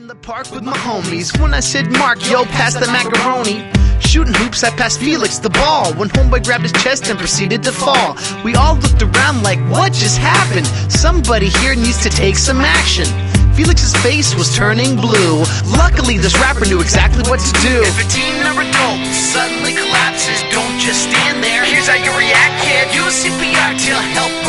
In the park with my homies, when I said Mark, yo, pass the macaroni. Shooting hoops, I passed Felix the ball, when homeboy grabbed his chest and proceeded to fall. We all looked around like, what just happened? Somebody here needs to take some action. Felix's face was turning blue. Luckily, this rapper knew exactly what to do. If a team member goes suddenly collapses, don't just stand there. Here's how you react, kid. Use CPR till help